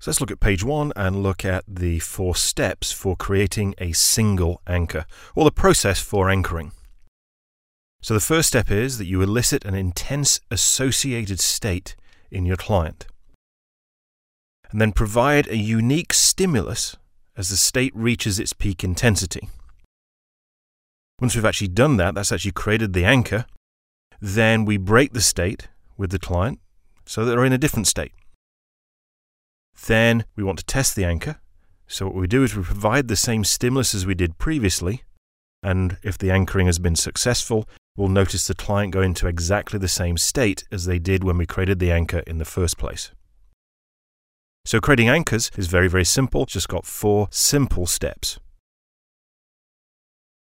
So let's look at page 1 and look at the 4 steps for creating a single anchor, or the process for anchoring. So the first step is that you elicit an intense associated state in your client, and then provide a unique stimulus as the state reaches its peak intensity. Once we've actually done that, that's actually created the anchor, then we break the state with the client so that they're in a different state. Then we want to test the anchor. So what we do is we provide the same stimulus as we did previously, and if the anchoring has been successful, we'll notice the client go into exactly the same state as they did when we created the anchor in the first place. So creating anchors is very, very simple. It's just got 4 simple steps.